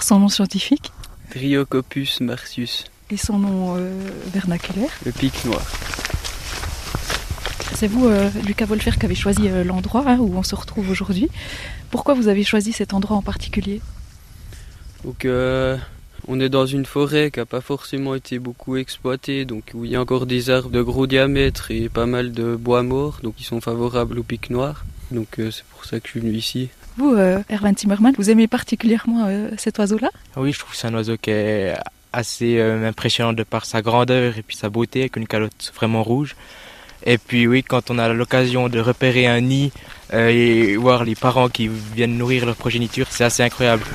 Son nom scientifique? Dryocopus marcius. Et son nom vernaculaire? Le pic noir. C'est vous, Lucas Wolfer, qui avez choisi l'endroit où on se retrouve aujourd'hui. Pourquoi vous avez choisi cet endroit en particulier? Donc, on est dans une forêt qui n'a pas forcément été beaucoup exploitée, donc où il y a encore des arbres de gros diamètre et pas mal de bois morts, donc qui sont favorables au pic noir. Donc c'est pour ça que je suis venu ici. Vous, Erwan Zimmermann, vous aimez particulièrement cet oiseau-là? Oui, je trouve que c'est un oiseau qui est assez impressionnant de par sa grandeur et puis sa beauté, avec une calotte vraiment rouge. Et puis oui, quand on a l'occasion de repérer un nid et voir les parents qui viennent nourrir leur progéniture, c'est assez incroyable.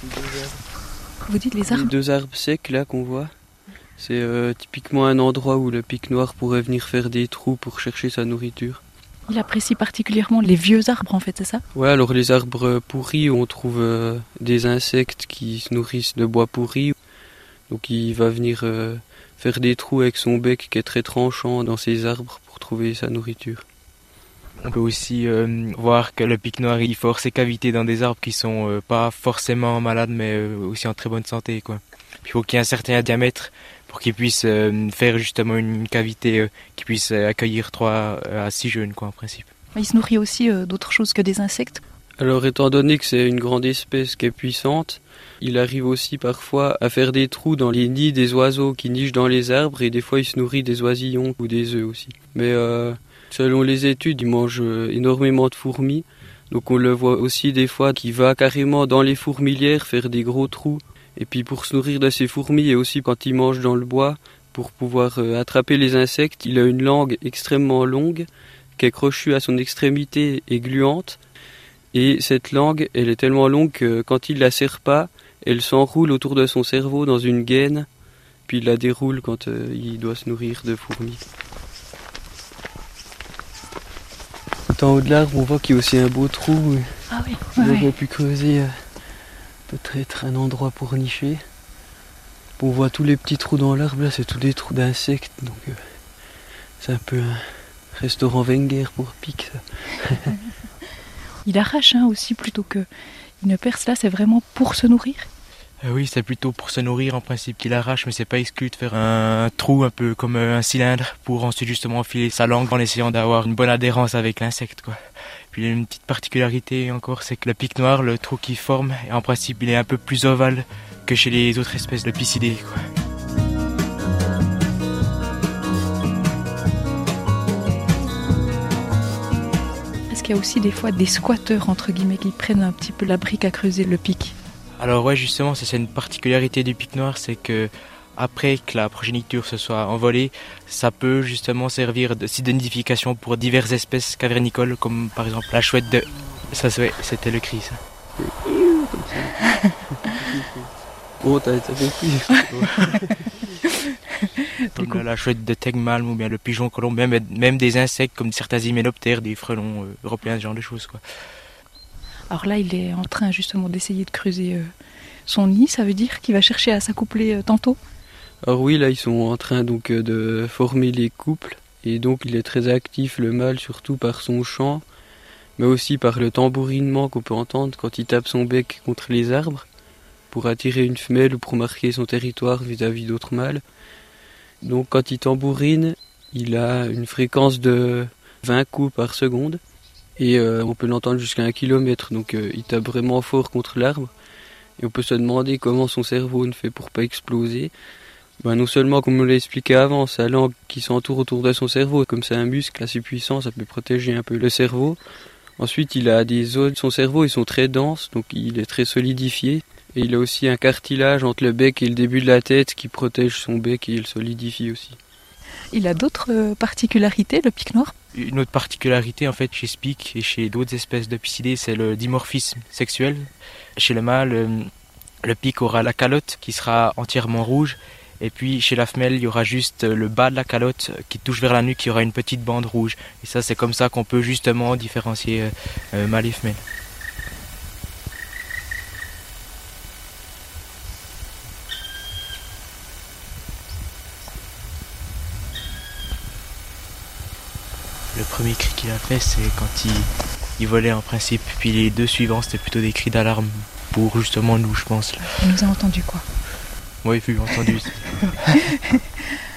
Vous dites les arbres? Les 2 arbres secs là qu'on voit, c'est typiquement un endroit où le pic noir pourrait venir faire des trous pour chercher sa nourriture. Il apprécie particulièrement les vieux arbres en fait, c'est ça? Ouais, alors les arbres pourris, on trouve des insectes qui se nourrissent de bois pourri. Donc il va venir faire des trous avec son bec qui est très tranchant dans ces arbres pour trouver sa nourriture. On peut aussi voir que le pic noir, il force ses cavités dans des arbres qui sont pas forcément malades, mais aussi en très bonne santé, quoi. Puis il faut qu'il y ait un certain diamètre pour qu'il puisse faire justement une cavité qui puisse accueillir 3 à 6 jeunes, quoi, en principe. Il se nourrit aussi d'autres choses que des insectes? Alors étant donné que c'est une grande espèce qui est puissante, il arrive aussi parfois à faire des trous dans les nids des oiseaux qui nichent dans les arbres, et des fois il se nourrit des oisillons ou des œufs aussi. Mais selon les études, il mange énormément de fourmis, donc on le voit aussi des fois qu'il va carrément dans les fourmilières faire des gros trous. Et puis pour se nourrir de ces fourmis, et aussi quand il mange dans le bois, pour pouvoir attraper les insectes, il a une langue extrêmement longue qui est crochue à son extrémité et gluante. Et cette langue, elle est tellement longue que quand il la serre pas, elle s'enroule autour de son cerveau dans une gaine, puis il la déroule quand il doit se nourrir de fourmis. Tout en haut de l'arbre, on voit qu'il y a aussi un beau trou. Ah oui, On aurait pu creuser peut-être un endroit pour nicher. On voit tous les petits trous dans l'arbre, là c'est tous des trous d'insectes, donc c'est un peu un restaurant Wenger pour pic, ça. Il arrache aussi plutôt que une perce, là c'est vraiment pour se nourrir? Oui, c'est plutôt pour se nourrir en principe qu'il arrache, mais c'est pas exclu de faire un trou un peu comme un cylindre pour ensuite justement enfiler sa langue en essayant d'avoir une bonne adhérence avec l'insecte, quoi. Puis il y a une petite particularité encore, c'est que le pic noir, le trou qu'il forme, en principe il est un peu plus ovale que chez les autres espèces de piscidés, quoi. Est-ce qu'il y a aussi des fois des squatteurs entre guillemets qui prennent un petit peu la brique à creuser le pic? Alors ouais, justement, c'est une particularité du pic noir, c'est que après que la progéniture se soit envolée, ça peut justement servir de site d'identification pour diverses espèces cavernicoles, comme par exemple la chouette de... Ça, c'était le cri, ça. Oh, t'as compris. Comme la chouette de Tegmalm ou bien le pigeon colombe, même des insectes comme certains hyménoptères, des frelons européens, ce genre de choses, quoi. Alors là, il est en train justement d'essayer de creuser son nid, ça veut dire qu'il va chercher à s'accoupler tantôt? Alors oui, là ils sont en train donc de former les couples, et donc il est très actif, le mâle, surtout par son chant, mais aussi par le tambourinement qu'on peut entendre quand il tape son bec contre les arbres, pour attirer une femelle ou pour marquer son territoire vis-à-vis d'autres mâles. Donc quand il tambourine, il a une fréquence de 20 coups par seconde, et on peut l'entendre jusqu'à 1 kilomètre, donc il tape vraiment fort contre l'arbre, et on peut se demander comment son cerveau ne fait pour pas exploser. Non seulement, comme on l'a expliqué avant, sa langue qui s'entoure autour de son cerveau, comme c'est un muscle assez puissant, ça peut protéger un peu le cerveau. Ensuite, il a des zones de son cerveau, ils sont très denses, donc il est très solidifié. Et il a aussi un cartilage entre le bec et le début de la tête qui protège son bec et il solidifie aussi. Il a d'autres particularités, le pic noir? Une autre particularité en fait chez ce pic et chez d'autres espèces de piscidés, c'est le dimorphisme sexuel. Chez le mâle, le pic aura la calotte qui sera entièrement rouge, et puis chez la femelle, il y aura juste le bas de la calotte qui touche vers la nuque, qui aura une petite bande rouge. Et ça, c'est comme ça qu'on peut justement différencier mâle et femelle. Le premier cri qu'il a fait, c'est quand il volait en principe, puis les 2 suivants, c'était plutôt des cris d'alarme pour justement nous, je pense. Il nous a entendu quoi? Oui, vu, entendu.